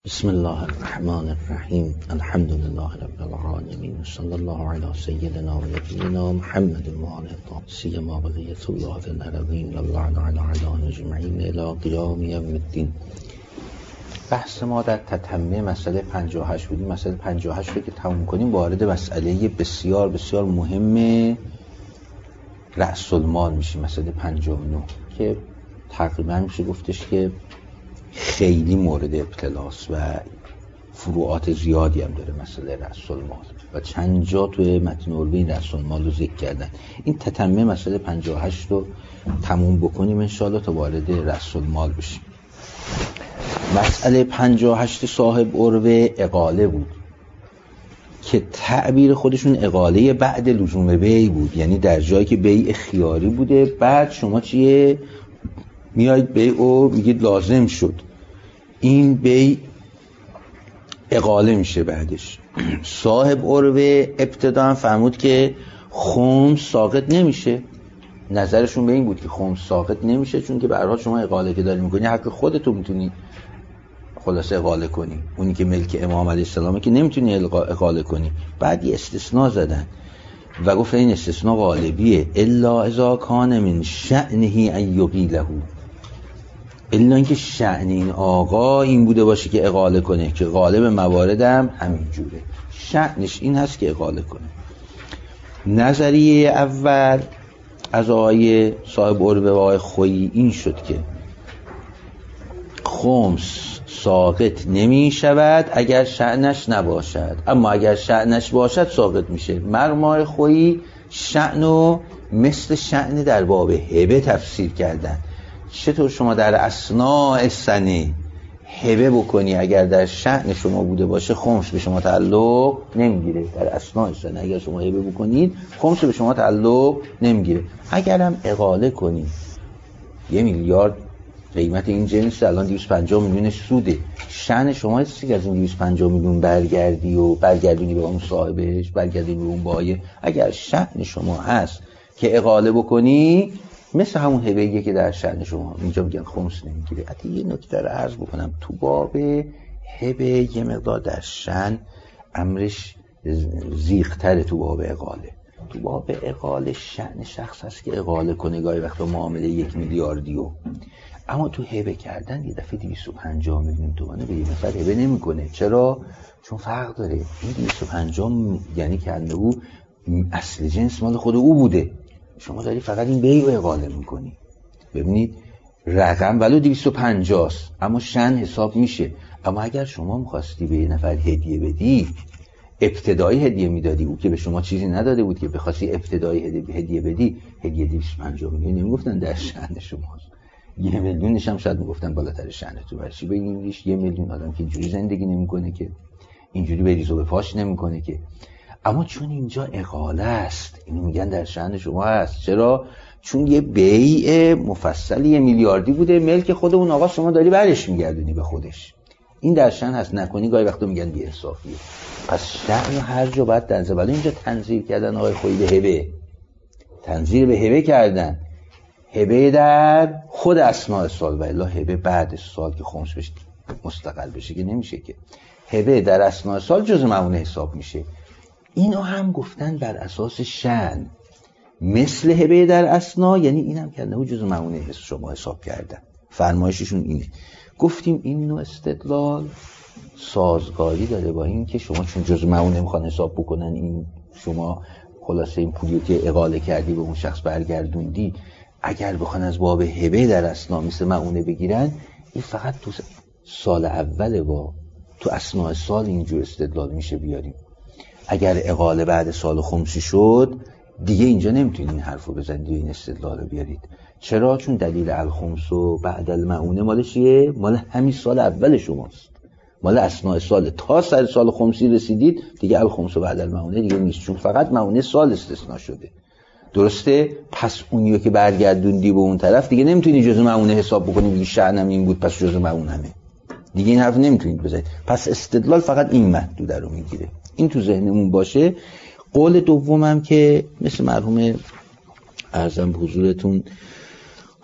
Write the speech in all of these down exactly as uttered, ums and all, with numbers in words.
بسم الله الرحمن الرحیم. الحمد لله رب العالمین، صلی الله علی سیدنا و نبینا محمد و آله الطاهرین، سیما بقیة الله فی الارضین واللعن علی اعدائهم اجمعین الی قیام یوم الدین. بحث ما در تتمه مسئله پنجاه و هشت بودیم. مسئله پنجاه و هشت رو که تموم کنیم وارد مسئله بسیار بسیار مهم رأس المال میشیم، مسئله پنجاه و نه، که تقریبا میشه گفتش که خیلی مورد ابتلاس و فروعات زیادی هم داره مسئله رأس المال و چند جا توی متن علوی رأس المال رو ذکر کردن. این تتمه مسئله پنجاه و هشت رو تموم بکنیم انشاءالله تا وارد رأس المال بشیم. مسئله پنجاه و هشت صاحب عروه اقاله بود که تعبیر خودشون اقاله بعد لزوم بیع بود، یعنی در جایی که بیع خیاری بوده بعد شما چیه میایید بیع و میگید لازم شد، این بیع اقاله میشه. بعدش صاحب عروه ابتدا هم فرمود که خمس ساقط نمیشه. نظرشون به این بود که خمس ساقط نمیشه چون که به هر حال شما اقاله که داری میکنی حق خودتو میتونی خلاصه اقاله کنی، اونی که ملک امام علیه السلامه که نمیتونی اقاله کنی. بعد یه استثناء زدن و گفت این استثناء غالبیه، الا اذا کان من شأنه ان یقیله، الا اینکه شأن این آقا این بوده باشه که اقاله کنه، که غالب مواردم همین جوره، شأنش این هست که اقاله کنه. نظریه اول از آقای صاحب عروه و آقای خویی این شد که خمس ساقط نمی شود اگر شأنش نباشد، اما اگر شأنش باشد ساقط میشه. مرمای خویی شأنو مثل شأن در باب هبه تفسیر کردن. چطور شما در اثناء سنه هبه بکنی اگر در شأن شما بوده باشه خمس به شما تعلق نمیگیره. در اثناء سنه اگر شما هبه بکنید خمس به شما تعلق نمیگیره. اگر هم اقاله کنید یه میلیارد قیمت این جنس الان دویست و پنجاه میلیون سوده، شأن شما هستی که از این دویست و پنجاه میلیون برگردی و برگردونی به اون صاحبش، برگردونی به اون بایه. اگر شأن شما هست که اقاله بکنی مثل همون هبه‌ایه که در شأن شما، اینجا میگن خمس نمیگیره. حتی یه نکته رو عرض بکنم، تو باب هبه یه مقدار در شأن امرش زیغ‌تره تو باب اقاله. تو باب اقاله شأن شخص هست که اقاله کنه گاهی وقتا معامله یک میلیاردیو، اما تو هبه کردن یه دفعه دویست و پنجاه میلیون تومانه به یه نفر هبه نمیکنه. چرا؟ چون فرق داره. این دویست و پنجاه یعنی که انه اصل جنس مال خود او بوده، شما داری فقط این بیع رو اقاله میکنی. ببینید رقم ولو دویست و پنجاه است اما شأن حساب میشه. اما اگر شما میخواستی به یه نفر هدیه بدی، ابتدایی هدیه میدادی، او که به شما چیزی نداده بود که بخواستی ابتدایی هدیه بدی، هدیه دویست و پنجاه میلیون نمیگفتن در شأن شماست، یه میلیونش هم شاید میگفتن بالاتر شأن تو. برشی بگیمش یه میلیون آدم که اینجوری زندگی نمیکنه، که اینجوری به ریز و به پاش نمیکنه که. اما چون اینجا اقاله است اینو میگن در شأن شما هست. چرا؟ چون یه بیع مفصلی یه میلیاردی بوده، ملک خود اون آقا، شما داری برش میگردونی به خودش، این در شأن هست. نکنی گاهی وقتا میگن بی انصافیه. پس شأن هر جا باید در زباله اینجا تنظیر کردن. آقای خویی به هبه تنظیر به هبه کردن، هبه در خود اثناء سال و الا هبه بعد سال که خمس بشه مستقل بشه که نمیشه، که هبه در اثناء سال جز معونه حساب میشه. اینو هم گفتن بر اساس شأن مثل هبه در اثناء، یعنی اینم کردن جز معونه حس شما حساب کردن. فرمایششون اینه. گفتیم این نوع استدلال سازگاری داره با این که شما چون جز معونه میخوان حساب بکنن، این شما خلاصه این پولیو که اقاله کردی به اون شخص برگردوندی، اگر بخوان از باب هبه در اثناء مثل معونه بگیرن، این فقط تو سال اوله و تو اثناء سال اینجور استدلال میشه بیاریم. اگر اقاله بعد سال خمسی شد دیگه اینجا نمیتونید این حرفو بزنید و این استدلال رو بیارید. چرا؟ چون دلیل الخمس و بعد المعونه مال چیه؟ مال همین سال اول شماست، مال اثناء سال. تا سر سال خمسی رسیدید دیگه الخمس و بعد المعونه دیگه نیست، چون فقط معونه سال استثناء شده. درسته؟ پس اونیو که برگردوندی به اون طرف دیگه نمیتونی جزء معونه حساب بکنی بگی شأنم این بود پس جزء معونمه، دیگه این حرف نمیتونید بزنید. پس استدلال فقط این محدود رو میگیره. این تو ذهنمون باشه. قول دومم که مثل مرحوم عرضم به حضورتون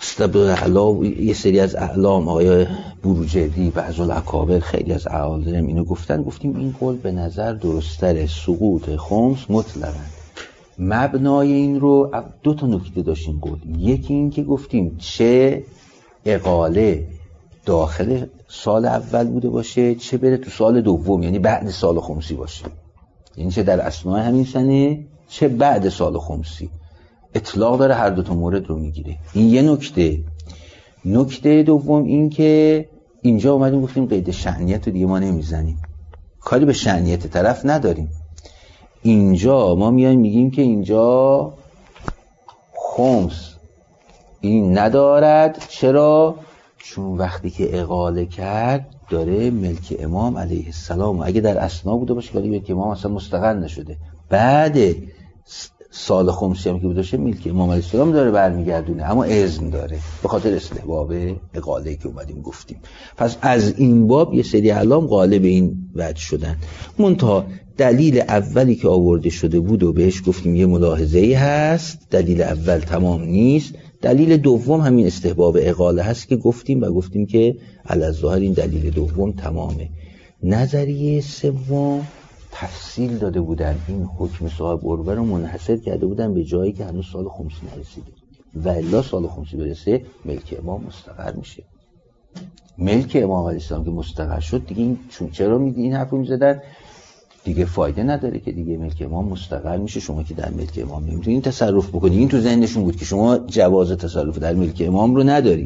استبر اعلا، یه سری از اعلام آقای بروجردی، بعض الاکابر، خیلی از اعالم اینو گفتن. گفتیم این قول به نظر درستره، سقوط خمس مطلقاً. مبنای این رو دو تا نکته داشت این قول. یکی این که گفتیم چه اقاله داخل سال اول بوده باشه، چه بره تو سال دوم، یعنی بعد سال خمسی باشه، یعنی چه در اثناء همین سنه چه بعد سال خمسی، اطلاق داره، هر دو تا مورد رو میگیره. این یه نکته. نکته دوم این که اینجا اومدیم گفتیم قید شأنیت رو دیگه ما نمیزنیم، کاری به شأنیت طرف نداریم. اینجا ما میایم میگیم که اینجا خمس این ندارد. چرا؟ چون وقتی که اقاله کرد داره ملک امام علیه السلام، اگه در اثنا بوده باشه ولی ملک امام اصلا مستقر نشده، بعد سال خمسی هم که بوده باشه ملک امام علیه السلام داره برمیگردونه، اما اذن داره به خاطر استحباب اقاله که اومدیم گفتیم. پس از این باب یه سری اعلام غالب این وجه شدن. منتها دلیل اولی که آورده شده بود و بهش گفتیم یه ملاحظه‌ای هست، دلیل اول تمام نیست. دلیل دوم همین استحباب اقاله هست که گفتیم و گفتیم که علی‌الظاهر این دلیل دوم تمامه. نظریه سوم تفصیل داده بودن، این حکم صاحب عروه رو منحصر کرده بودن به جایی که هنوز سال خمسی نرسیده و الا سال خمسی برسه ملک امام مستقر میشه. ملک امام علیه السلام که مستقر شد دیگه این چون چرا میگی این حرفو میزدن دیگه فایده نداره که دیگه ملک امام مستقر میشه، شما که در ملک امام نمیتونین تصرف بکنید. این تو ذهنشون بود که شما جواز تصرف در ملک امام رو ندارید.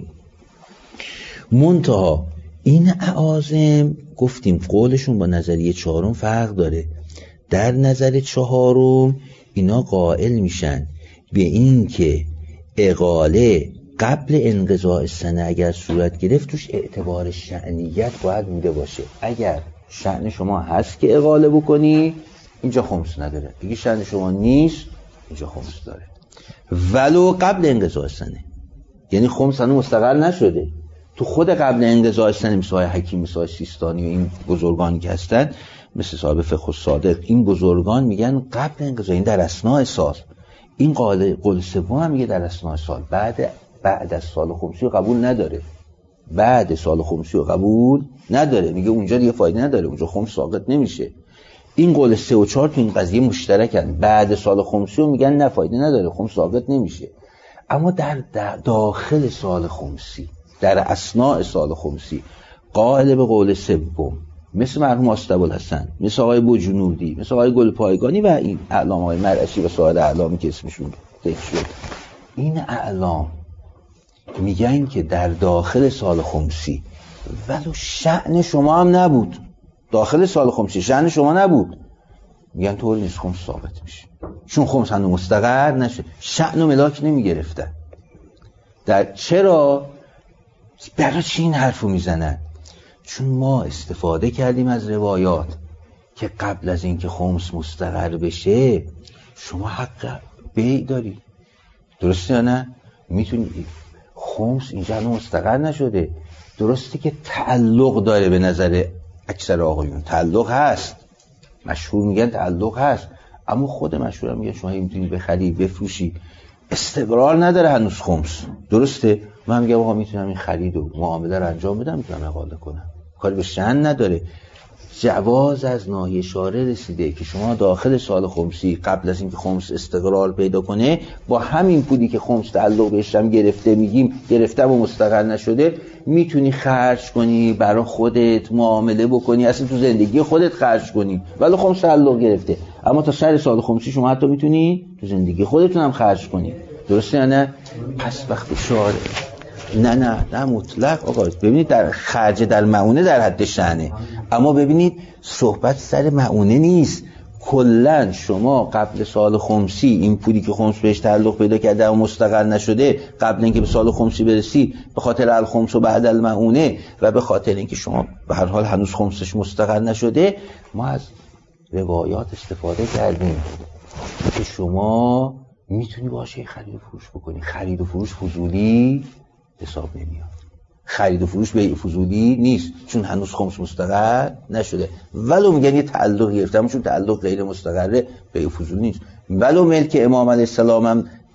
منتها این اعاظم گفتیم قولشون با نظریه چهارم فرق داره. در نظر چهارم اینا قائل میشن به این که اقاله قبل انقضاء سنه اگر صورت گرفت توش اعتبار شأنیت باید بوده باشه. اگر شأن شما هست که اقاله بکنی اینجا خمس نداره، اگه شأن شما نیست اینجا خمس داره، ولو قبل انقضاء سنه، یعنی خمس هنوز مستقر نشده. تو خود قبل انقضاء سنه مثل های حکیم، مثل های سیستانی و این بزرگانی که هستن مثل صاحب فقه الصادق، این بزرگان میگن قبل انقضاء، این در اثناء سال. این قول قول سوم هم میگه در اثناء سال، بعد بعد از سال خمسی رو قبول نداره، بعد سال خمسی رو قبول نداره، میگه اونجا دیگه فایده نداره، اونجا خمس ساقط نمیشه. این قول سه و چهار تو این قضیه مشترکن، بعد سال خمسی رو میگن نه فایده نداره، خمس ساقط نمیشه. اما در داخل سال خمسی، در اثناء سال خمسی، قائل به قول سوم مثل مرحوم آستاب‌الحسن، مثل آقای بوجنودی، مثل آقای گلپایگانی و این اعلام آقای مرعشی و سایر اعلامی که اسمشون ذکر شد، این اعلام میگن که در داخل سال خمسی ولو شأن شما هم نبود، داخل سال خمسی شأن شما نبود، میگن طوری نیست خمس ثابت میشه، چون خمس هنوز مستقر نشه، شأن و ملاک نمیگرفتن. در چرا؟ برای چی این حرفو میزنن؟ چون ما استفاده کردیم از روایات که قبل از اینکه خمس مستقر بشه شما حق بیع داری، درسته یا نه؟ میتونی خمس اینجا هنوز مستقر نشده، درسته که تعلق داره به نظر اکثر آقایون، تعلق هست، مشهور میگن تعلق هست، اما خود مشهور هم میگن شما میتونی بخری بفروشی، استقرار نداره هنوز خمس، درسته؟ من میگم آقا میتونم این خرید و معامله رو انجام بدم، میتونم اقاله کنم، کاری به شأن نداره. جواز از ناحیه شارع رسیده که شما داخل سال خمسی قبل از اینکه خمس استقرار پیدا کنه با همین پولی که خمس تعلق بهش هم گرفته، میگیم گرفته و مستقر نشده، میتونی خرج کنی برای خودت، معامله بکنی، اصلا تو زندگی خودت خرج کنی، ولی خمس تعلق گرفته. اما تا سر سال خمسی شما حتی میتونی تو زندگی خودتون هم خرج کنی، درسته یا نه؟ پس وقتی شارع نه نه نه مطلق آقا، ببینید در خرج در معونه در حد شأنه، اما ببینید صحبت سر معونه نیست. کلن شما قبل سال خمسی این پولی که خمس بهش تعلق پیدا کرده و مستقر نشده، قبل اینکه به سال خمسی برسی، به خاطر الخمس و بعد المعونه و به خاطر اینکه شما به هر حال هنوز خمسش مستقر نشده، ما از روایات استفاده کردیم که شما میتونی باشه خرید و فروش بکنی. خرید و فروش فضولی حساب نمیاد، خرید و فروش بیع فضولی نیست، چون هنوز خمس مستقر نشده. ولو میگن یه تعلق گرفتم، چون تعلق غیر مستقره بیع فضولی نیست. ولو ملک امام علیه السلام هم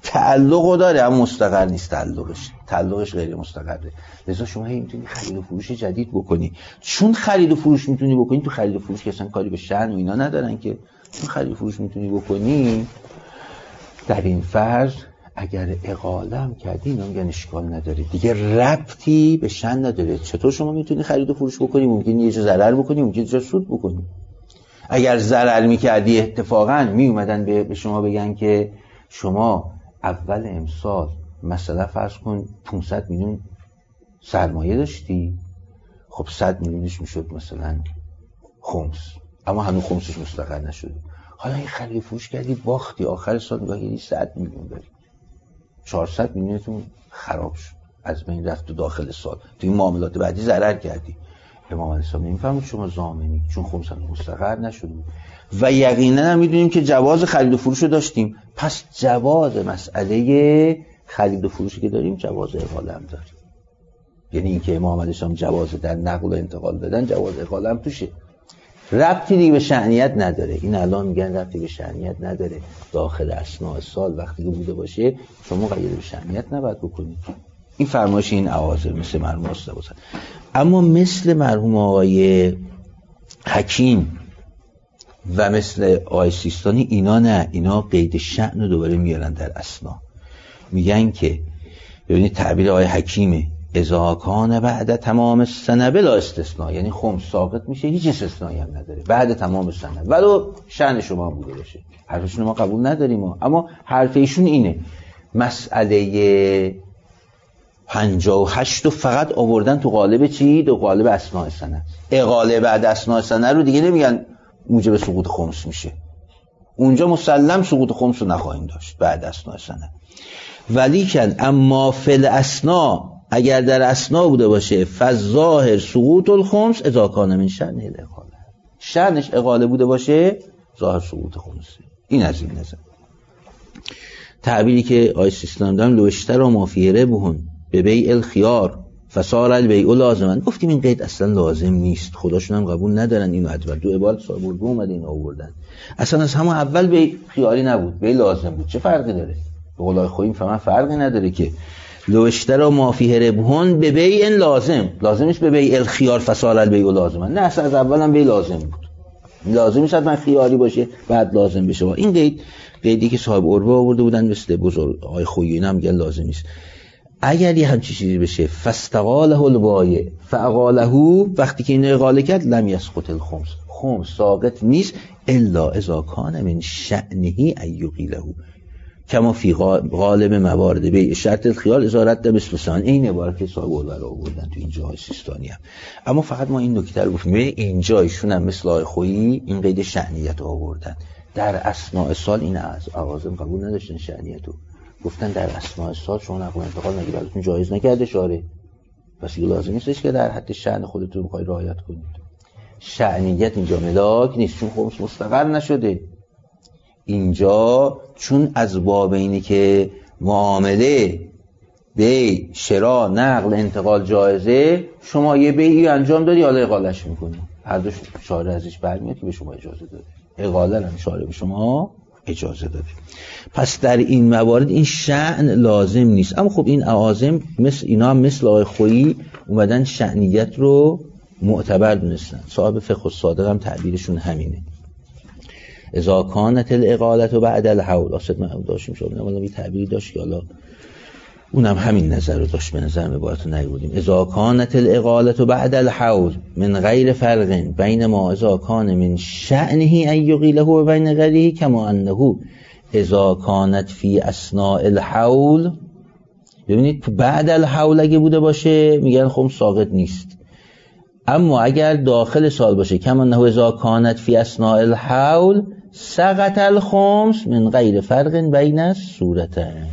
تعلق داره اما مستقر نیست. تعلقش تعلقش غیر مستقره. لذا شما هی میتونی خرید و فروش جدید بکنی. چون خرید و فروش میتونی بکنی، تو خرید و فروش که اصلا کاری به شأن و اینا ندارن که، چون خرید و فروش میتونی بکنی، در این فرض اگر اقاله هم کردی اینا میگن اشکال نداره دیگه، ربطی به شأن نداره. چطور شما میتونی خرید و فروش بکنی؟ ممکنه یه جا ضرر بکنی، ممکنه یه جا سود بکنی. اگر ضرر میکردی اتفاقا میومدن به شما بگن که شما اول امسال مثلا فرض کن پانصد میلیون سرمایه داشتی، خب صد میلیونش میشد مثلا خمس، اما هنوز خمسش مستقر نشده. حالا این خرید و فروش کردی باختی، آخر سال نگاه یعنی صد میلیون داری، چهارصد میلیونتون خراب شد، از بین رفت تو داخل سال، تو این معاملات بعدی ضرر کردی. امام علیه السلام نمیفهمید شما ضامنی، چون خمس مستقر نشده و یقینا هم میدونیم که جواز خرید و فروش رو داشتیم. پس جواز مسئله خرید و فروشی که داریم جواز اقاله هم داریم. یعنی اینکه امام علیه السلام جواز در نقل و انتقال دادن، جواز اقاله هم توشه. ربطی دیگه به شأنیت نداره. این الان میگن ربطی به شأنیت نداره، داخل اثناء سال وقتی که بوده باشه شما قید به شأنیت نباید بکنید. این فرمایش این اواظر مثل مرحوم استاد بود. اما مثل مرحوم آقای حکیم و مثل آقای سیستانی اینا نه، اینا قید شأن رو دوباره میارن در اثنا. میگن که ببینید تعبیر آقای حکیمه، اذا کان بعد تمام السنه بلا استثناء، یعنی خمس ساقط میشه، هیچ استثنایی هم نداره بعد تمام سنه، ولو شأن شما بوده باشه. حرفشون ما قبول نداریم ها. اما حرف ایشون اینه، مسئله پنجاه و هشت رو فقط آوردن تو قالب چی؟ تو قالب اثناء سنه. اقاله بعد اثناء سنه رو دیگه نمیگن موجب سقوط خمس میشه، اونجا مسلم سقوط خمس رو نخواهیم داشت بعد اثناء سنه. ولیکن اما فل اثناء، اگر در اثناء بوده باشه، فظاهر سقوط الخمس اذا کان من شأن الاقاله، شأنش اقاله بوده باشه ظاهر سقوط خمسه. این از این نظر. تعبیری که آیه سیستان دارم، لو اشتری ما فی ربح به بیع الخیار فصار البیع لازما، گفتیم این قید اصلا لازم نیست، خداشون هم قبول ندارن اینو. ادبر دو عبارت صاحب الگو اومده این آوردن، اصلا از همون اول بیع خیاری نبود، بیع لازم بود. چه فرقی داره؟ به قول خودم فهمن فرقی نداره که لو اشتری ما فی ربح به بیع لازم، لازم نیست به بیع الخیار فصار البیع لازما، نه اصلا از اول هم بیع لازم بود، لازم نیست من خیاری باشه بعد لازم بشه. این قید قیدی که صاحب عروه آورده بودن، مثل بزرگ آقای خویی هم میگن لازم نیست. اگر یه همچین چیزی بشه فاستقاله البایع فاقاله، وقتی که اینو اقاله کرد لم یسقط الخمس، خمس ساقط نیست الا اذا کان من شأنه ان یقیله کما فی غالب موارد بیع شرط الخیار اذا رد مثل ثمن. این عبارت که صاحب الورا آوردن تو این جاهای سیستانی هم. اما فقط ما این نکته رو گفتیم، اینجا ایشون هم مثل آقای خویی این قید شأنیت رو آوردن. در اثناء سال این از عوازم قبول نداشتن شأنیت رو، گفتن در اثناء سال شما نقل و انتقال مگه براتون جایز نکرده شارع؟ پس این لازم نیستش که در حد شأن خودتون بخواید رعایت کنید. شأنیت اینجا ملاک نیست، چون خمس مستقر نشده اینجا، چون از باب اینه که معامله بیع شراء نقل انتقال جایزه، شما یه بیعی انجام دادی حالا اقالهش میکنی، هر دو شارع ازش برمیاد که به شما اجازه داده، اقاله هم شارع به شما اجازه داده. پس در این موارد این شأن لازم نیست. اما خب این اعاظم مثل اینا هم مثل آقای خویی اومدن شأنیت رو معتبر دونستن. صاحب فقه الصادق هم تعبیرشون همینه، اذا کانت الاقاله بعد الحول. اصلا من داشتیم شد نه ولی تعبیری داشت که حالا اونم همین نظر رو داشت، به نظر عبارت رو نگودیم. اذا کانت الاقاله بعد الحول من غیر فرق بین ما اذا کان من شأنه ان یقیله و بین غیره کما انه اذا کانت فی اثناء الحول. ببینید بعد الحول اگه بوده باشه میگن خب ساقط نیست، اما اگر داخل سال باشه کما انه اذا کانت فی اثناء الحول سقط الخمس من غیر فرق بین الصورتین.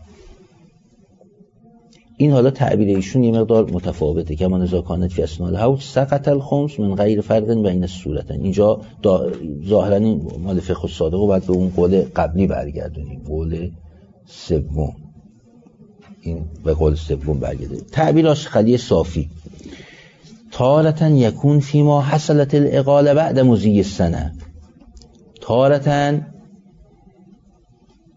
این حالا تعبیر ایشون یه مقدار متفاوته، کما اذا کانت فی اثناء الحول سقط الخمس من غیر فرق بین الصورتین. اینجا ظاهرا این مال فقه الصادق رو باید به اون قول قبلی برگردونیم، قول سوم، این به قول سوم برگرده. تعبیر آشخلی صافی تارة یکون فیما حصلت الاقاله بعد مضی السنه، تارة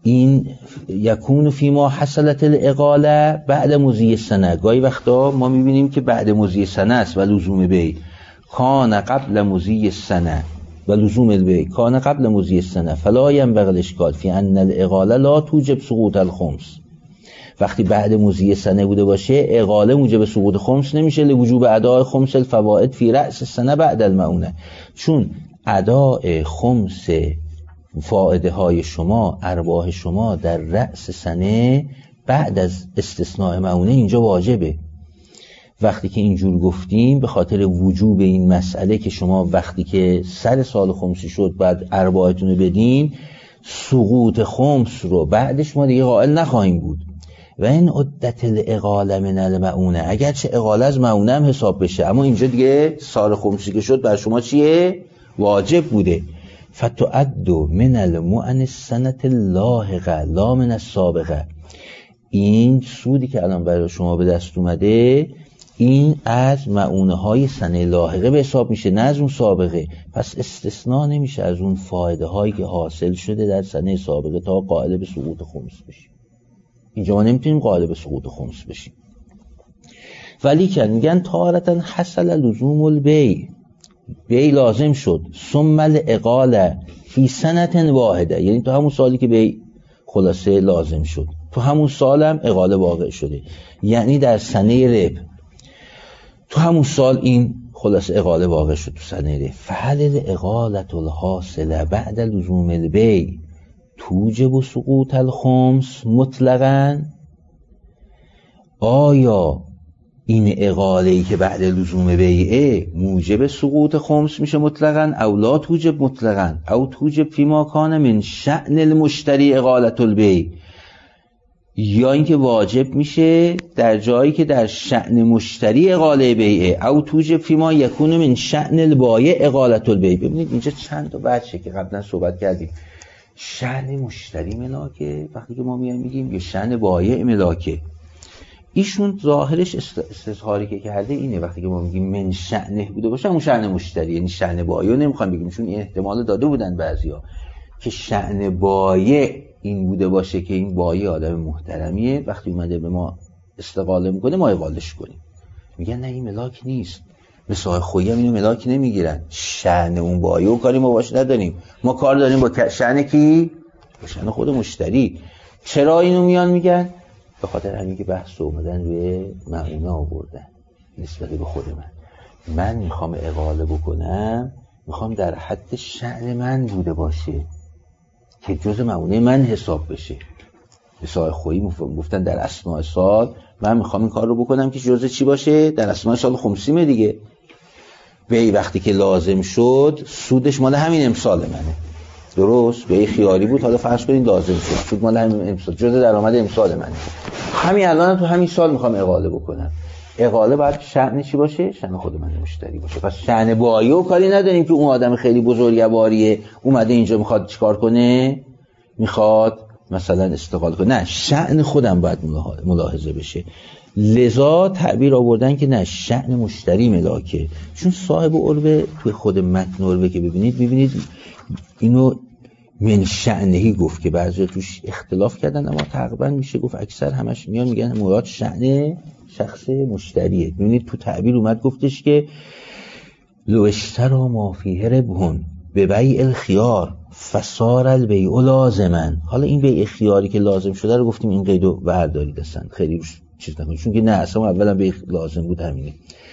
این یکون فی ما حصلت الاقاله بعد مضی سنه. گاهی وقتا ما میبینیم که بعد مضی سنه است و لزوم بی کان قبل مضی سنه و لزوم البی کان قبل مضی سنه فلا ینبغی الاشکال فی ان الاقاله لا توجب سقوط الخمس. وقتی بعد مضی سنه بوده باشه اقاله موجب سقوط خمس نمیشه لوجوب اداء خمس الفوائد فی رأس سنه بعد المعونه، چون اداء خمس فائده های شما ارباح شما در رأس سنه بعد از استثناء معونه اینجا واجبه. وقتی که اینجور گفتیم به خاطر وجوب این مسئله که شما وقتی که سر سال خمسی شد بعد ارباحتون رو بدین، سقوط خمس رو بعدش ما دیگه قائل نخواهیم بود. و این عدت الاقاله من المعونه، اگرچه اقاله از معونه هم حساب بشه اما اینجا دیگه سال خمسی که شد بر شما چیه؟ واجب بوده. فتعد من المؤن السنة اللاحقه لا من السابقه. این سودی که الان برای شما به دست اومده این از معونه های سنه لاحقه به حساب میشه، نه از اون سابقه. پس استثناء نمیشه از اون فایده هایی که حاصل شده در سنه سابقه تا قائل به سقوط خمس بشیم. اینجا ما نمیتونیم قائل به سقوط خمس بشیم. ولی که میگن تارتن حصل لزوم البی، بی لازم شد، ثم الاقاله فی سنة واحده، یعنی تو همون سالی که بی خلاصه لازم شد تو همون سالم اقاله واقع شده، یعنی در سنه رب تو همون سال این خلاصه اقاله واقع شد تو سنه رب. فهل الاقاله الحاصله بعد لزوم البی توجب سقوط الخمس مطلقاً؟ آیا این اقاله‌ای که بعد لزوم بیعه موجب سقوط خمس میشه مطلقاً او لا توجب مطلقاً او توجب فیما کان من شأن المشتری اقالة البیع، یا اینکه واجب میشه در جایی که در شأن مشتری اقاله بیعه او توجب فیما یکون من شأن البایع اقالة البیع. ببینید اینجا چند تا بچه که قبلا صحبت کردیم، شأن مشتری ملاکه وقتی که ما میایم میگیم، یا شأن بایع ملاکه. ایشون ظاهرش استظهاری که کرده اینه وقتی که ما میگیم من شأنه بوده باشه همون شأن مشتری، یعنی شأن بایع نمیخوام بگیم، چون این احتمال داده بودن بعضیا که شأن بایع این بوده باشه که این بایع آدم محترمیه، وقتی اومده به ما استقاله میکنه ما اقالش کنیم. میگن نه این ملاک نیست، مثل خویی هم اینو ملاک نمیگیرن، شأن اون بایع و کاری ما باش نداریم، ما کار داریم با شأن کی؟ با شأن خود مشتری. چرا اینو میان میگن؟ به خاطر همین که بحث اومدن روی معونه آوردن نسبت به خود من. من میخوام اقاله بکنم، میخوام در حد شأن من بوده باشه که جز معونه من حساب بشه. مثال خویی گفتن در اسناء سال من میخوام این کار رو بکنم که جز چی باشه؟ در اسناء سال خمسیمه دیگه. به وقتی که لازم شد سودش مال همین امسال منه، درست؟ به خیاری بود، حالا فرض کنید لازم شد سود مال همین امسال، جز درآمد امسال منه. همین الان تو همین سال میخوام اقاله بکنم. اقاله باید شأن چی باشه؟ شأن خود من مشتری باشه. پس شأن بایع کاری نداریم که اون آدم خیلی بزرگواریه اومده اینجا میخواد چیکار کنه؟ میخواد مثلا استقاله کنه. نه، شأن خودم باید ملاحظه بشه. لذا تعبیر آوردن که نه شأن مشتری ملاکه، چون صاحب عربه توی خود متن عربه که ببینید میبینید اینو من شأنهی گفت که بعضی توش اختلاف کردن، اما تقریبا میشه گفت اکثر همش میان میگن مراد شأن شخص مشتریه. ببینید تو تعبیر اومد گفتش که لو اشترا ما فیه ربحون به بیع الخیار فصار البیع لازما. حالا این بیع خیاری که لازم شده رو گفتیم این قیدو بردارید، اصلا خیلی روش چیز نکنید، چون که نه اصلا اولا بیع لازم بود همینه.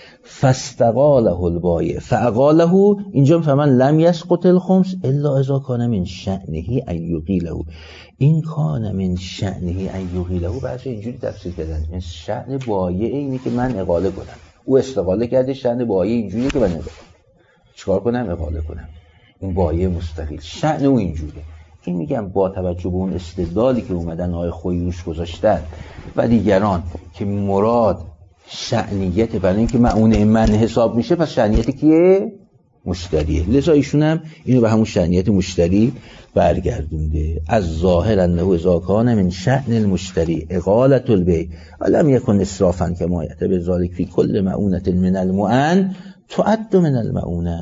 فاستقاله البایع فاقاله، اینجا میفهمن لم یسقط الخمس الا اذا کان من شأنه ان یقیله. این کان من شأنه ان یقیله بعضی اینجوری تفسیر کردن من شأن بایع اینه که من اقاله کنم، او استقاله کرده، شأن بایع اینجوریه که من اقاله چیکار کنم؟ اقاله کنم. اون بایع مستقل شأن او اینجوریه. این میگم با توجه به اون استدلالی که اومدن آقای خویی روش گذاشتن و دیگران که مراد شأنیت برای اینکه معونه من حساب میشه، پس شأنیت کیه؟ مشتریه. لذا ایشون هم اینو به همون شأنیت مشتری برگردونده. از ظاهر انه اذا کان من شأن المشتری اقالة البیع ولم یکن اسرافا کما یعتبر ذلك فی کل معونه من المؤن تعد من المعونه.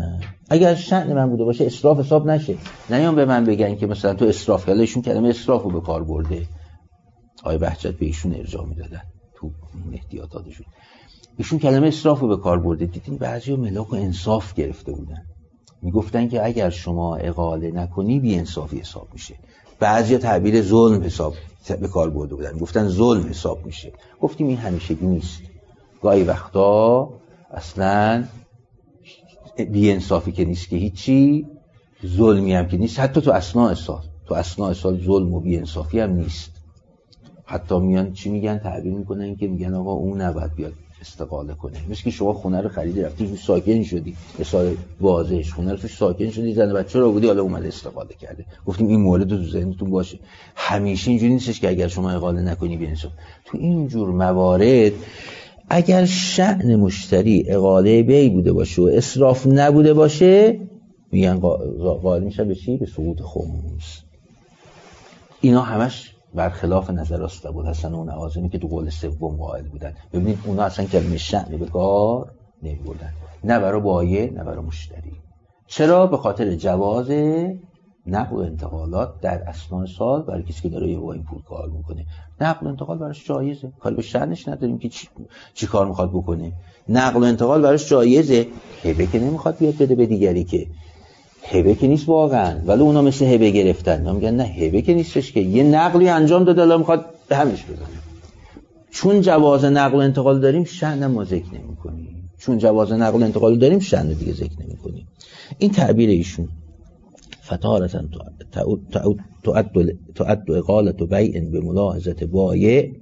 اگر شأن من بوده باشه اسراف حساب نشه. نیان به من بگن که مثلا تو اسراف کردی، ایشون کلمه اسراف رو به کار برده. آقای بهجت به ایشون ارجاع میدادن تو احتیاطاتشون، ایشون کلمه اسراف رو به کار برده. دیدین بعضی ملاک و انصاف گرفته بودن، میگفتن که اگر شما اقاله نکنی بی انصافی حساب میشه. بعضی تعبیر ظلم حساب به کار برده بودن، گفتن ظلم حساب میشه. گفتیم این همیشگی نیست، گاهی وقتا اصلا بی انصافی که نیست که هیچی، ظلمی هم که نیست. حتی تو اثناء سال تو اثناء سال ظلم و بی انصافی هم نیست. حتی میان چی میگن، تعبیر میکنن که میگن آقا اون نباید بیاد استقاله کنه. مثل که شما خونه رو خریدی رفتی توش ساکن شدی، مثال واضحش خونه رو توش ساکن شدی، زن بچه رو بودی، حالا اومده استقاله کرده. گفتیم این مورد رو تو ذهنتون باشه. همیشه اینجوری نیستش که اگر شما اقاله نکنی بی انصاف. تو این جور موارد اگر شأن مشتری اقاله بی بوده باشه و اسراف نبوده باشه، میگن قائل میشن به چی؟ به سقوط خمس. اینا همش برخلاف نظر ابوالحسن و نعاظمی که تو قول سوم قائل بودن. ببینید اونا اصلا کلمه شأن به کار نمی‌بردن، نه برای بایع نه برای مشتری. چرا؟ به خاطر جواز نقل و انتقالات در اثناء سال برای کسی که داره با این پول کار میکنه. نقل و انتقال براش جایزه، کاری به شأنش نداریم که چی, چی کار میخواد بکنه. نقل و انتقال براش جایزه. هبه که نمیخواد بیاد بده به دیگری، که هبه که نیست واقعا، ولی اونا مثل هبه گرفتن. اونا میگن نه هبه که نیستش، که یه نقلی انجام داده الان میخواد به همش بزنه. چون جواز نقل و انتقال داریم شأن ما ذکر نمی‌کنیم. چون جواز نقل و انتقال داریم شأن دیگه ذکر نمی‌کنیم. این تعبیر ایشون فتارةً تعد اقالة بیع بملاحظة بایع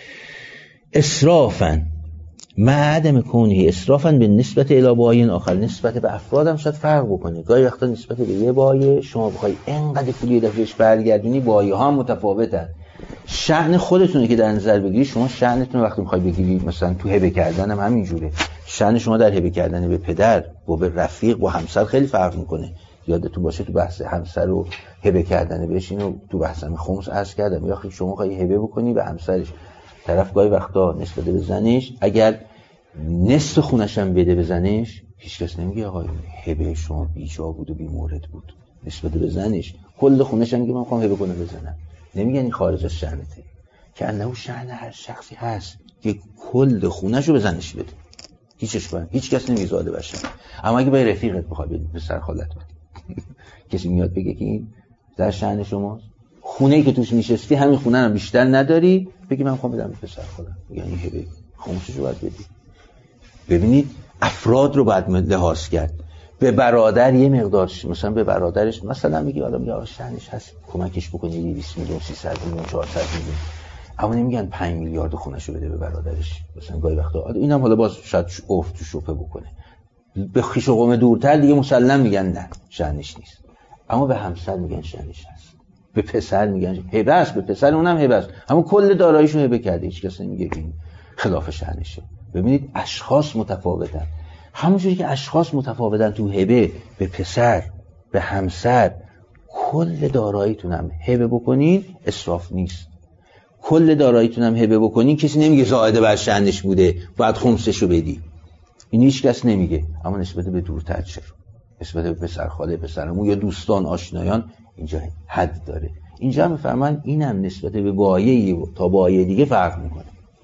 اسرافاً مع عدم کونه اسرافاً به نسبت الی بایع آخر. نسبت به افراد هم شاید فرق بکنه. گاهی وقتا نسبت به یه بایع شما بخوای اینقدر پولی دفعش برگردونی، بایع ها هم متفاوتن. شأن خودتونه که در نظر بگیری. شما شأنتون وقتی میخوای بگیری، مثلا تو هبه کردن هم همینجوره. شأن شما در هبه کردن به پدر و به رفیق و همسر خیلی فرق میکنه. یادتون باشه تو بحث همسر رو هبه کردن بهش، اینو تو بحث خمس عرض کردم. یا اخی شما خواهی هبه بکنی به همسرش، طرف گاهی وقتا نسبت به زنش اگر نصف خونش هم بده به زنش، هیچ کس نمیگه آقا هبه شما بیجا بود و بی مورد بود. نسبت به زنش کل خونش هم میگه من میخوام هبه کنم بزنم. نمیگن این خارج از شأنته، که انه شأن هر شخصی هست که کل خونش رو به زنش بده. هیچش باید هیچ کس نمیگه زاده بشه. اما اگه به رفیقت بخوای بدی، به سر خالت بدی، کسی میاد بگه که این در شأن شماست، خونه‌ای که توش نشستی همین خونه رو بیشتر نداری، بگی من میخوام بدم به پسر خودم، یعنی هبه خمسش رو باید بدی. ببینید افراد رو باید لحاظ کرد. به برادر یه مقدارش، مثلا به برادرش مثلا میگه حالا میگه شأنش هست کمکش بکنی دویست میلیون سیصد میلیون چهارصد میلیون، اما نمیگن پنج میلیارد خونه‌شو بده به برادرش. مثلا گاهی وقتا اینم حالا باز شاید افت تو شوفه بکنه. به خویش و قوم دورتر دیگه مسلم میگن نه شأنش نیست، اما به همسر میگن شأنش هست. به پسر میگن هبه است، به پسر اونم هبه است، اما کل داراییشو هبه کرده، هیچ کس نمیگه که این خلاف شأنشه. ببینید اشخاص متفاوتن. همونجوری که اشخاص متفاوتن تو هبه، به پسر به همسر کل داراییتون هم هبه بکنین اسراف نیست. کل داراییتون هم هبه بکنین کسی نمیگه زائده بر شأنش بوده باید خمسشو بدی، این هیچ کس نمیگه. اما نسبت به دورتر چرا؟ نسبت به پسر خاله پسرمون یا دوستان آشنایان اینجا حد داره. اینجا میفرمان اینم نسبت به بایعی تا بایع دیگه فرق میکنه.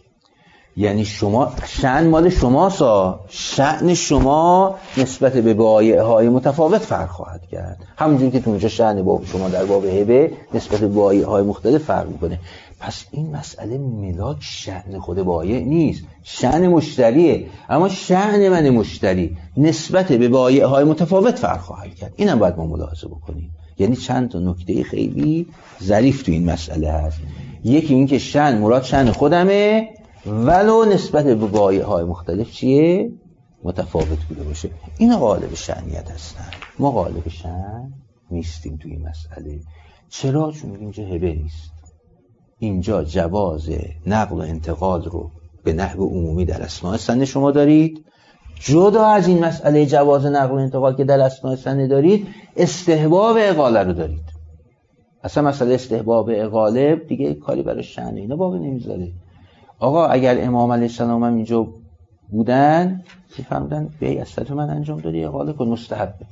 یعنی شما شأن مال شماسا، شأن شما نسبت به بایع‌های متفاوت فرق خواهد کرد. همونجوری که تو اونجا شأن باب شما در باب هبه نسبت به بایع‌های مختلف فرق میکنه. پس این مسئله ملاک شأن خود بایع نیست، شأن مشتریه. اما شأن من مشتری نسبت به بایع‌های متفاوت فرق خواهد کرد. اینم باید ما ملاحظه بکنیم. یعنی چند تا نکته خیلی ظریف تو این مسئله هست. یکی این که شأن مراد شأن خودمه، ولو نسبت به بایع‌های مختلف چیه؟ متفاوت بوده باشه. این غالب شأنیت هستن. ما غالب شأن نیستیم تو این مسئله. چرا؟ چون اینجا هبه نیست. اینجا جواز نقل و انتقال رو به نحو عمومی در اسماء سن شما دارید. جدا از این مسئله جواز نقل و انتقال که در اسماء سن دارید، استحباب اقاله رو دارید. اصلا مسئله استحباب اقاله دیگه کاری برای شأن اینا بابا نمیذاره. آقا اگر امام علیه السلام هم اینجا بودن میفهمدن بیعت من انجام دادی اقاله کن، مستحبه.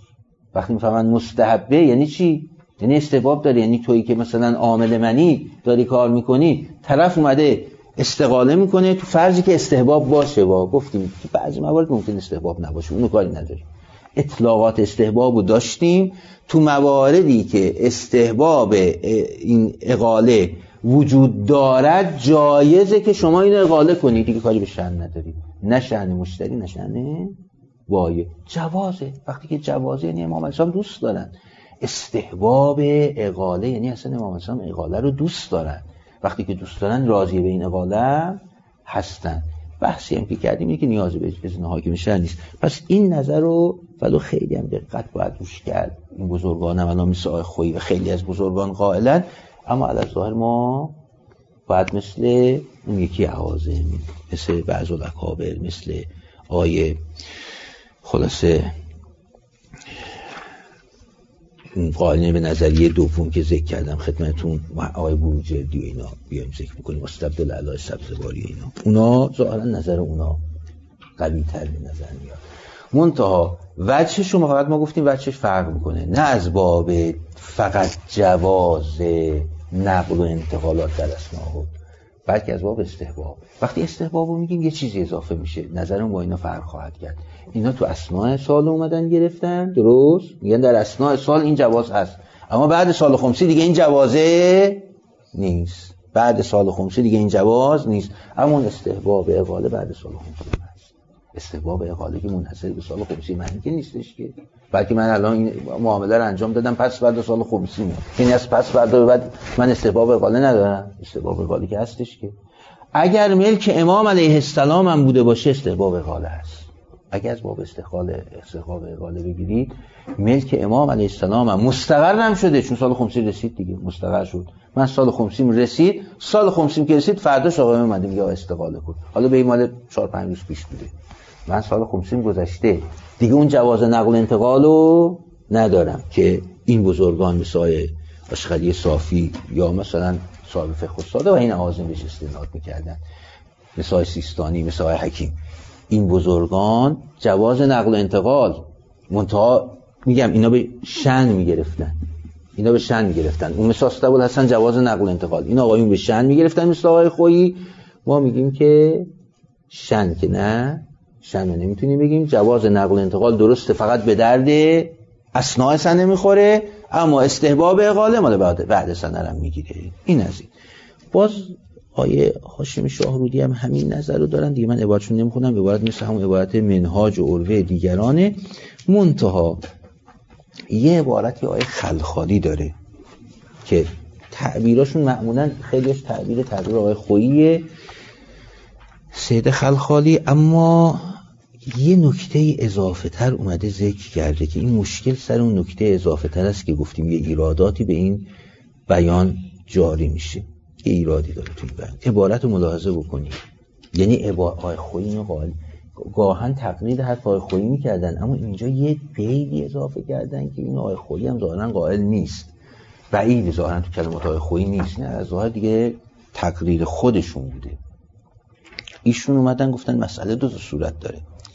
وقتی میفهمن مستحبه یعنی چی؟ یعنی استحباب داره. یعنی تویی که مثلا عامل منی داری کار میکنی، طرف اومده استقاله میکنه تو فرضی که استحباب باشه. با گفتیم تو بعضی موارد ممکن استحباب نباشه، اونو کاری نداریم. اطلاقات استحبابو داشتیم. تو مواردی که استحباب این اقاله وجود دارد جایزه که شما اینو اقاله کنید، دیگه کاری به شأن ندارید. نه شأن مشتری نه شأن بایع. جوازه. وقتی که جوازه یعنی امام علیه السلام دوست دارن. استحباب اقاله یعنی اصلا امام علیه السلام اقاله رو دوست دارن. وقتی که دوست دارن راضی به این اقاله هستن. بحثی هم که کردیم اینه که نیازی به اذن حاکم شرع نیست. پس این نظر رو ولو خیلی هم دقت باید روش کرد. این بزرگان هم الان مثل آقای خویی و خیلی از بزرگان قائلن، اما علی ظاهر ما باید مثل اون یکی عوازم، مثل بعض الاکابر، مثل آقای خلاصه قائلین به نظریه دوم که ذکر کردم خدمتون، آقای بروجردی و اینا بیایم ذکر بکنیم، مستبدل علی سبزواری اینا، اونا ظاهرا نظر اونا قوی تر به نظر میاد. منتها وجهش رو فقط ما گفتیم وجهش فرق میکنه، نه از باب فقط جواز نقل و انتقالات در اسناد، بلکه از باب استحباب. وقتی استحباب رو میگیم یه چیزی اضافه میشه، نظرم با اینا فرق خواهد کرد. اینا تو اثناء سال اومدن گرفتن، درست میگن در اثناء سال این جواز هست، اما بعد سال خمسی دیگه این جوازه نیست. بعد سال خمسی دیگه این جواز نیست. اما استحباب اقاله بعد سال خمسی هست. استحباب اقاله که منحصر به سال خمسی معنی که نیستش که بلکه من الان این معامله رو انجام دادم پس بعد سال خمسی میاد، یعنی از پس بعد بعد من استحباب اقاله ندارم. استحباب اقاله که هستش که اگر ملک امام علیه السلام هم بوده باشه استحباب اقاله هست. اگر از باب استقاله استحباب اقاله بگیرید، ملک امام علیه السلام هم مستقر هم شده، چون سال خمسی رسید دیگه، مستقر شد. من سال خمسیم رسید، سال خمسیم که رسید فرداش آقا اومد میگه استقاله کن. حالا به این مال چهار پنج روز پیش بوده، من سال خمسیم گذشته دیگه اون جواز نقل و انتقالو ندارم که این بزرگان مثل آقای اشقری صافی یا مثلا صاحب فقه الساده و این عوازم بهش استناد میکردن، مثل آقای سیستانی، مثل آقای حکیم. این بزرگان جواز نقل و انتقال منتها میگم اینا به شأن میگرفتن، اینا به شأن میگرفتن. اون مثل استبول حسن جواز نقل و انتقال، این آقایون به شأن میگرفتن مثل آقای خویی. ما میگیم که شأن که نه، شأن رو نمیتونیم بگیم. جواز نقل و انتقال درسته فقط به درد اثناء سنه میخوره، اما استحباب اقاله مال بعد بعد سنه هم میگیره. این از این. باز آیه هاشم شاهرودی هم همین نظر رو دارن دیگه. من عبارتشون نمیخونم، عبارت مثل همون عبارت منهاج و عروه دیگرانه. منتها یه عبارتی آیه خلخالی داره که تعبیراشون معمولا خیلیش تعبیر تعبیر آقای خویی سید خلخالی، اما یه نکته اضافه تر اومده ذکر کرده که این مشکل سر اون نکته اضافه تر است که گفتیم یه ایراداتی به این بیان جاری میشه. یه ایرادی داره توی بیان. عبارت رو ملاحظه بکنید. یعنی عبارت خویی اینو قائل گاهن تقلید حرف آقای خویی میکردن، اما اینجا یه قیدی اضافه کردن که این آقای خویی هم ظاهرا قائل نیست. بعید ظاهرا تو کلمات آقای خویی نیست، نه از ظاهر دیگه تقریر خودشون بوده. ایشون اومدن گفتن مسئله دو صورت داره.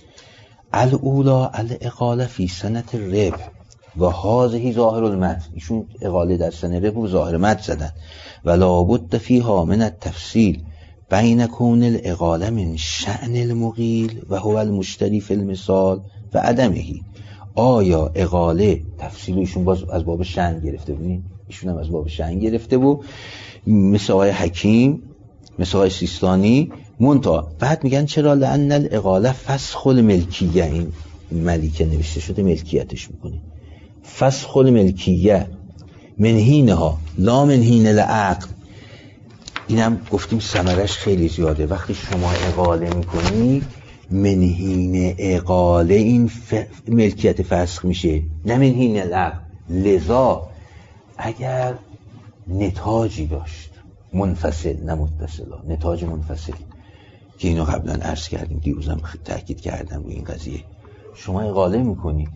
الاولا الاقاله فی سنت رب و هذه ظاهر المتن. ایشون اقاله در سنه رب و ظاهر متن زدن. ولا بد فیها من التفصیل بین کون الاقاله من شأن المقیل و هو المشتری فی المثال و عدمهی. آیا اقاله تفصیل ایشون باز از باب شأن گرفته بودین، ایشون هم از باب شأن گرفته بود، مثل آقای حکیم، مثل آقای سیستانی. منتها بعد میگن چرا؟ لأن الاقاله فسخ الملکیه. این ملیکه نوشته شده ملکیتش میکنه. فسخ الملکیه منهینها لا منهین العقل. اینم گفتیم ثمرش خیلی زیاده. وقتی شما اقاله میکنی منهین اقاله این ف... ملکیت فسخ میشه، نه منهین العقل. لذا اگر نتاجی داشت منفصل نه متصلا، نتاج منفصل که اینو قبلا عرض کردیم، دیروزم تاکید کردم روی این قضیه، شما اقاله میکنی،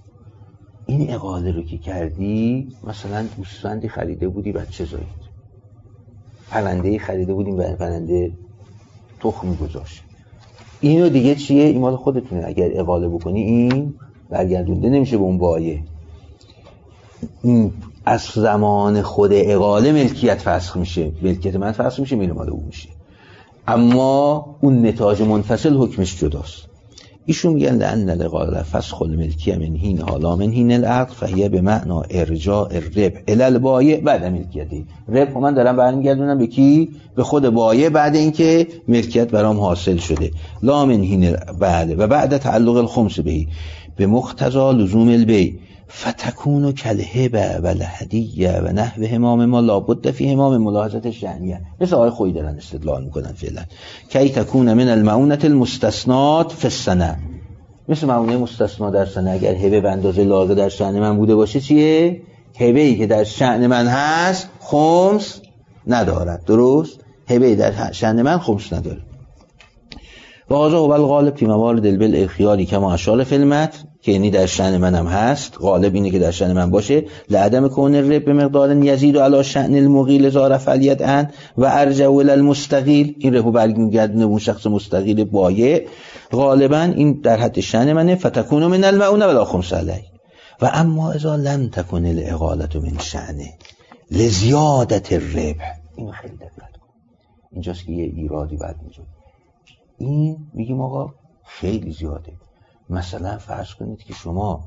این اقاله رو که کردی مثلا گوسفندی خریده بودی بچه زایید، پرنده‌ای خریده بودیم و پرنده تخم گذاشت، اینو دیگه چیه؟ این مال خودتونه. اگر اقاله بکنی این برگردونده نمیشه به اون بایه، از زمان خود اقاله ملکیت فسخ میشه، ملکیت من فسخ میشه، میره مال او میشه، اما اون نتاج منفصل حکمش جداست. ایشون میگن لأن الاقاله فسخ الملکیه من حین حالا من حین العقد فهیه به معنا ارجاع الربح الی البایع بعد ملکیتی. ربح من دارم برمیگردونم به کی؟ به خود بایع بعد اینکه ملکیت برام حاصل شده. لا من حین بعد و بعد تعلق الخمس بهی به مقتضی لزوم البیع فتکون کالهبه و الهدیه و نحو همام ما لابد فی همام ملاحظه شأنیه. مثل آقای خویی دارن استدلال میکنن فعلا کی تکون من المعونة المستثنات فی السنه، مثل معونه مستثنا در سنه اگر هبه به اندازه لازم در شأن من بوده باشه چیه؟ هبه ای که در شأن من هست خمس ندارد. درست؟ هبه ای در شأن من خمس نداره. و آزا و بالغالب فی موارد البل اخیاری که ما اشار فی المتن که یعنی در شأن منم هست، غالب اینه که در شأن من باشه. لعدم کون الرب به مقدار یزید و علی شأن المقیل ظاهر فعلیت ان و ارجع الی المستقیل، این ربو برمیگردونه اون شخص مستقیل بایع، غالبا این در حد شأن منه. فتکون من المعونه ولا خمس علیه. و اما اذا لم تکن الاقاله من شأنه لزیادت الربح، این خیلی دقت کن، اینجاست که یه ایرادی بعد میشه. این میگیم آقا خیلی زیاده. مثلا فرض کنید که شما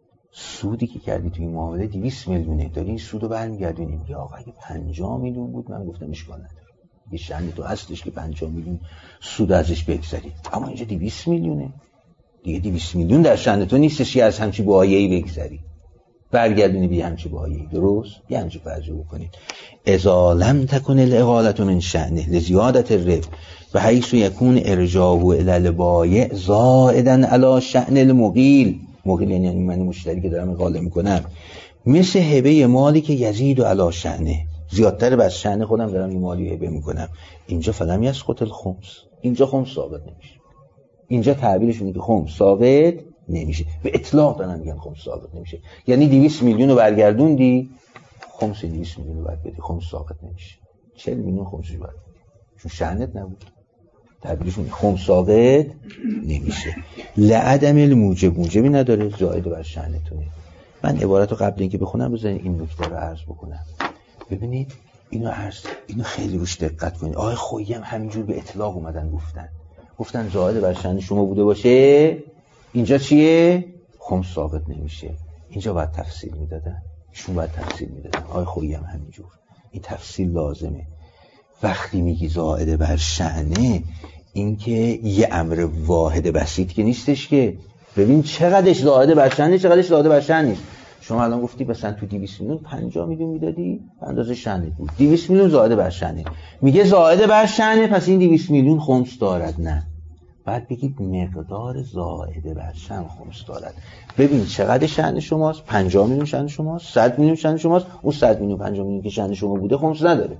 سودی که کردی توی این معامله دویست میلیونه، داری این سودو برمیگردونی، میگه آقا اگه پنجاه میلیون بود من گفتم اشکال نداره، یه شأن تو هستش که پنجاه میلیون سود ازش بگذری، اما اینجا دویست میلیونه دیگه، دویست میلیون در شأن تو نیستش که از همچی بایعی بگذری برگردونی بی همچی بایعی. درست؟ یه همچی فرض بکنید. اذا لم تکن الاقاله من شأنه لزیادت الربح و حیث یکون ارجاعه الی البایع زائدا علی شأن المقیل، مقیل یعنی من مشتری که دارم اقاله میکنم، مثل هبه مالی که یزید و علی شأنه، زیادتر بر شأن خودم دارم این مالی هبه میکنم، اینجا فلم یسقط الخمس، اینجا خمس ثابت نمیشه. اینجا تعبیرشونه که خمس ثابت نمیشه، به اطلاق دارن میگن خمس ثابت نمیشه، یعنی دویست میلیون رو برگردوندی خمس دویست میلیون رو بعد بدی، خمس ثابت نمیشه. چهل میلیون خمسش بعد چون شأنت نبود، تعبیرشون خمس ثابت نمیشه. لعدم الموجب، موجبی نداره، زائد بر شأنتونه. من عبارت رو قبل اینکه بخونم بذارید این نکته رو عرض بکنم. ببینید اینو عرض اینو خیلی روش دقت کنید. آقای خویی هم همینجور به اطلاق اومدن گفتن گفتن زائد بر شأن شما بوده باشه اینجا چیه؟ خمس ثابت نمیشه. اینجا باید تفصیل میدادن، ایشون باید تفصیل میدادن. آقای خویی هم همینجور. این تفصیل لازمه. وقتی میگی زائد بر شأنه، این که یه امر واحد بسیط که نیستش که ببین چقدرش زائد بر شأنه چقدرش زائد بر شأن نیست. شما الان گفتی مثلا تو دویست میلیون پنجاه میلیون میدادی به اندازه شأنت بود، دویست میلیون زائد بر شأنه، میگه زائد بر شأنه پس این دویست میلیون خمس دارد. نه، بعد بگید مقدار زائد بر شأن خمس دارد. ببین چقدر شأن شماست، پنجاه میلیون شأن شماست، صد میلیون شأن شماست، اون صد میلیون پنجاه میلیون که شأن شما بوده خمس نداره.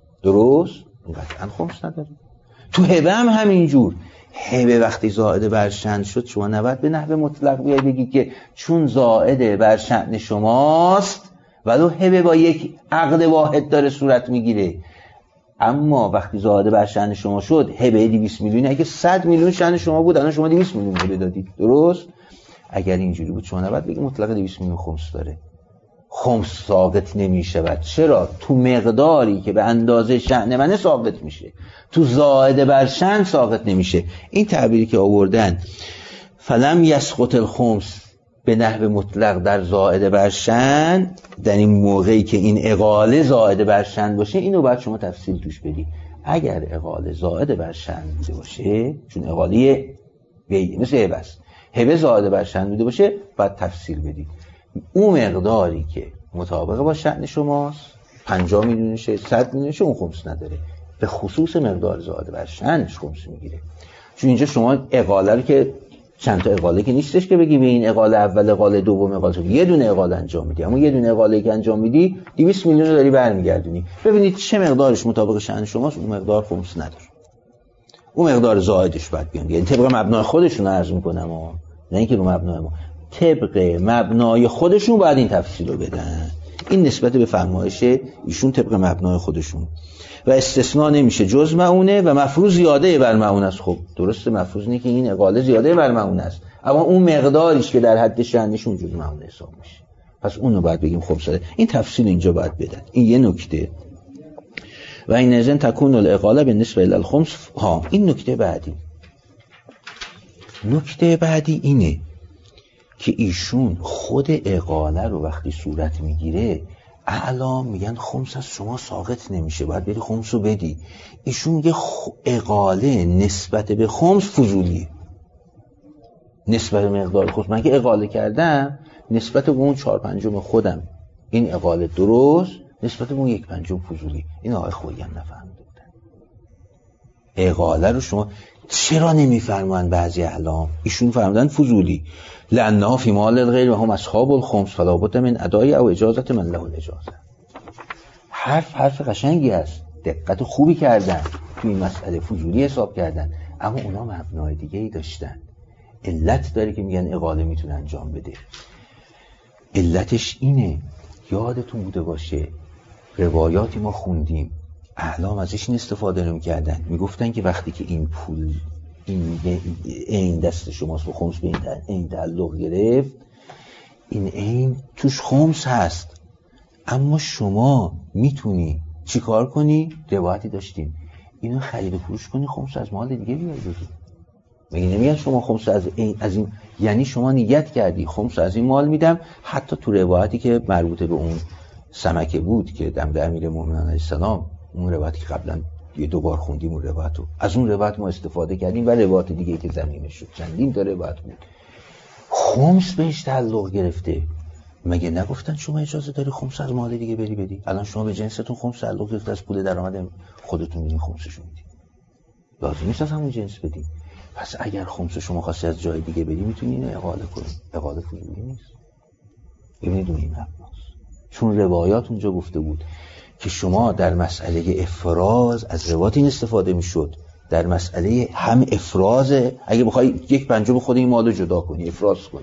درست؟ اون قطعا خمس نداره. تو هبه هم همینجور. هبه وقتی زائد بر شأن شد شما نباید به نحو مطلق بیای بگی که چون زائد بر شأن شماست ولو هبه با یک عقد واحد داره صورت میگیره. اما وقتی زائد بر شأن شما شد هبه دویست میلیون، اگه صد میلیون شأن شما بود الان شما دویست میلیون هبه دادید. درست؟ اگر اینجوری بود شما نباید بگی مطلق دویست میلیون خمس داره. خمس ثابت نمی شود. چرا؟ تو مقداری که به اندازه شأن منه ثابت میشه، تو زائد بر شأن ثابت نمیشه. این تعبیری که آوردن فلم یسقط الخمس به نحو مطلق در زائد بر شأن، در این موقعی که این اقاله زائد بر شأن باشه، اینو باید شما تفصیل توش بدی. اگر اقاله زائد بر شأن بوده باشه، چون اقاله بیه مثل هبه است، هبه زائد بر شأن بوده باشه باید تفصیل بدی. اون مقداری که مطابق با شأن شماست، پنجاه میلیونشه، صد میلیونشه، اون خمس نداره. به خصوص مقدار زائد بر شأنش خمس میگیره. چون اینجا شما اقاله رو که چند تا اقاله که نیستش که بگی به این اقاله اول اقاله دوم اقاله، یه دونه اقاله انجام میدی، اما یه دونه اقاله که انجام میدی دویست میلیون رو داری برمیگردونی. ببینید چه مقدارش مطابق شأن شماست، اون مقدار خمس نداره. اون مقدار زائدش باید بیان. یعنی طبق مبنای خودشون عرض میکنم ها، نه اینکه رو مبنای ما، طبق مبنای خودشون باید این تفصیل رو بدن. این نسبت به فرمایش ایشون طبق مبنای خودشون. و استثناء نمیشه جز معونه و مفروض زیاده بر معونه است. خب درسته، مفروض اینه که این اقاله زیاده بر معونه است، اما اون مقداریش که در حد شأنشون جز معونه حساب میشه. پس اونو باید بگیم خمس داره. این تفصیل اینجا باید بدن. این یه نکته. و این نزن تکون الاقاله به نسبه الخمس. ها این نکته بعدی. نکته بعدی اینه که ایشون خود اقاله رو وقتی صورت میگیره اعلام میگن خمس از شما ساقط نمیشه، باید بری خمس رو بدی. ایشون میگه اقاله نسبت به خمس فضولیه، نسبت به مقدار خمس. من که اقاله کردم نسبت به اون چهار پنجم خودم این اقاله درست، نسبت به اون یک پنجم فضولی. این آقای خویی هم نفهمیده بودن. اقاله رو شما چرا نمیفرمان بعضی اعلام؟ ایشون فرمودن فضولی. لأنها فی مال الغیر و هم اصحاب الخمس فلا بد من ادای او اجازت من له الاجازه. حرف حرف قشنگی است، دقت خوبی کردن توی این مسئله، فضولی حساب کردن، اما اونا مبنای دیگه ای داشتن. علت داره که میگن اقاله میتونه انجام بده. علتش اینه، یادتون بوده باشه روایاتی ما خوندیم اعلام ازش این استفاده رو میکردن، میگفتن که وقتی که این پول این این دست شماست و خمس به این تعلق گرفت، این این توش خمس هست، اما شما میتونی چی کار کنی؟ روایتی داشتیم اینو خرید و فروش کنی، خمس از مال دیگه بیاری بدی. مگه نمیگن شما خمس از این از این، یعنی شما نیت کردی خمس از این مال میدم. حتی تو روایتی که مربوط به اون سمکه بود که دم در امیر مومنان علیه السلام، اون روایتی که قبلا یه دو بار خوندیم اون روایتو، از اون روایت ما استفاده کردیم و روایت دیگه که زمینه شد چندین تا روایت بود خمس بهش تعلق گرفته. مگه نگفتن شما اجازه داری خمس از مال دیگه بری بدی؟ الان شما به جنستون خمس تعلق گرفته، از پول درآمد خودتون میدین خمسشو میدین، لازم نیست از همون جنس بدین. پس اگر خمس شما خواستی از جای دیگه بدی میتونی اینو اقاله کنی. اقاله فضولی نیست. ببینید اون این مبناست، چون روایات اونجا گفته بود که شما در مسئله افراز از روایت این استفاده میشد، در مسئله هم افراز اگه بخوای یک پنجم خود این مالو جدا کنی افراز کنی،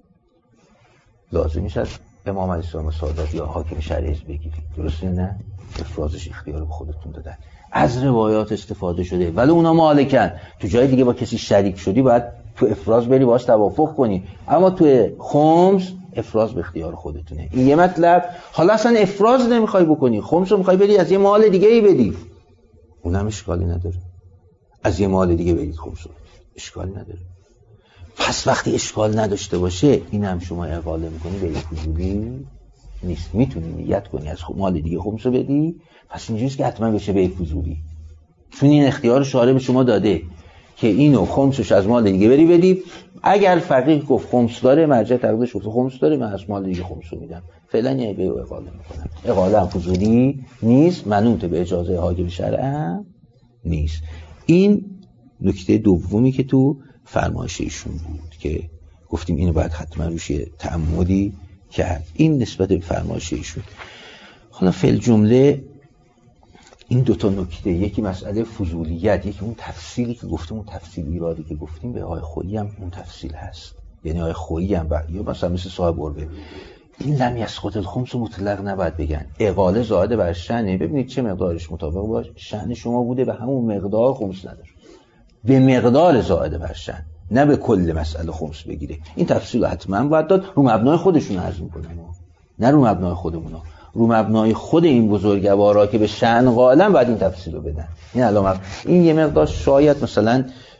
لازم میشه از امام علیه السلام سادات یا حاکم شرعی بگیری، درسته نه؟ افرازش اختیار به خودتون دادن، از روایات استفاده شده. ولی اونا مالکن، تو جای دیگه با کسی شریک شدی باید تو افراز بری باهاش توافق کنی، اما تو خمس افراز به اختیار خودتونه. این یه مطلب. حالا اصلا افراز نمیخوای بکنی، خمس رو میخوای بری از یه مال دیگه ای بدی، اونم اشکالی نداره. از یه مال دیگه بدید خمس رو، اشکالی نداره. پس وقتی اشکال نداشته باشه اینم شما اقاله میکنی به فضولی نیست، میتونی نیت کنی از مال دیگه خمس رو بدی، پس اینجوریه که حتما بشه به فضولی، چون این اختیار شارع به شما داده که اینو خمسش از مال دیگه بری بدی. اگر فقیه گفت خمس داره، مرجع تقدیرش گفت خمس داره، من از مال دیگه خمس رو میدم، فعلا یه به اقاله میکنم. اقاله هم فضولی نیست، منوط به اجازه حاکم شرع نیست. این نکته دومی که تو فرمایش ایشون بود که گفتیم اینو باید حتما روش تعمدی کرد. این نسبت به فرمایش ایشون. حالا فعل جمله این دوتا نکته، یکی مسئله فضولیت، یکی اون تفصیلی که گفتیم، اون تفصیل ایرادی که گفتیم به آقای خویی هم اون تفصیل هست. یعنی آقای خویی هم با... یا مثلا مثل صاحب قربه این لم یسقط الخمس مطلق نباید بگن، اقاله زائد بر شأنه. ببینید چه مقدارش مطابق باشه شأن شما بوده، به همون مقدار خمس نداره، به مقدار زائد بر شأن، نه به کل مسئله خمس بگیره. این تفصیل حتما باید داد، رو مبنای خودشون عرض می‌کنم، نه رو مبنای خودمونا، رو مبنای خود این بزرگوارا که به شأن قائلن باید این تفصیل رو بدن. این علامت این یه مقدار شاید مثلا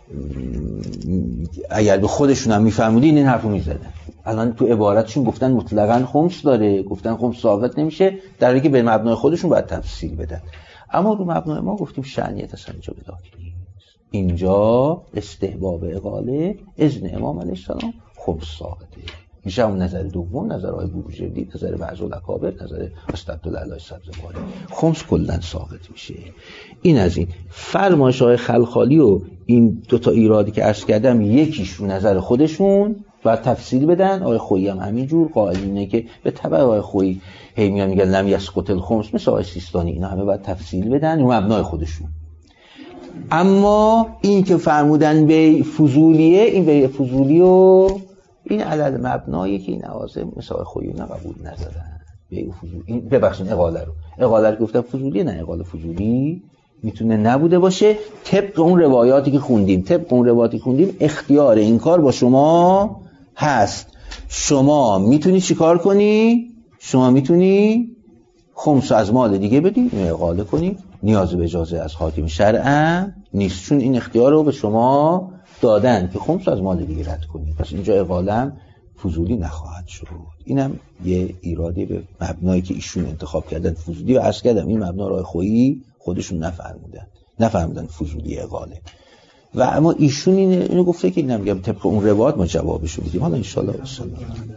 اگر به خودشون هم میفهمودین این حرفو میزدن. الان تو عبارتشون گفتن مطلقاً خمس داره، گفتن خمس ثابت نمیشه، در حالی که به مبنای خودشون باید تفصیل بدن. اما رو مبنای ما گفتیم شأنیت اصلا اینجا به داخلی نیست. اینجا استحباب اقاله اذن امام علیه السلام خمس ثابته. میشه اون نظر دوم، نظر آقای بروجردی، نظر بعض الاکابر، نظر استدلال علی سبزواری، خمس کلا ثابت میشه. این از این فرمایش های خلخالی و این دو تا ایرادی که عرض کردم، یکیش رو نظر خودشون بعد تفصیل بدن. آقای خویی هم همینجور قائلینه که به تبع آقای خویی هی میگن میگن لم یسقط الخمس، مثل آقای سیستانی، اینا همه باید تفصیل بدن رو مبنای خودشون. اما این که فرمودن به فضولیه، این به فضولی و این علل مبنایی که این نوازه مثل آقای خویی نه قبول ندارن. به فضولی این ببخشید اقاله رو اقاله رو گفتم فضولیه، نه اقاله فضولی میتونه نبوده باشه. طبق اون روایاتی که خوندیم طبق اون روایاتی خوندیم اختیار این کار با شما هست. شما میتونی چیکار کنی؟ شما میتونی خمس از مال دیگه بدی، اقاله کنی، نیاز به اجازه از حاکم شرعا نیست، چون این اختیار رو به شما دادن که خمس از مال دیگه رد کنی. پس اینجا اقاله فضولی نخواهد شد. اینم یه ایرادی به مبنایی که ایشون انتخاب کردن فضولی، و عرض کردم این مبنا راه خویی خودشون نفهمیدن نفهمیدن فضولی اقاله، و اما ایشون اینو گفته که اینم میگم طبق اون روایت ما جوابشو میدیم. حالا ان شاء الله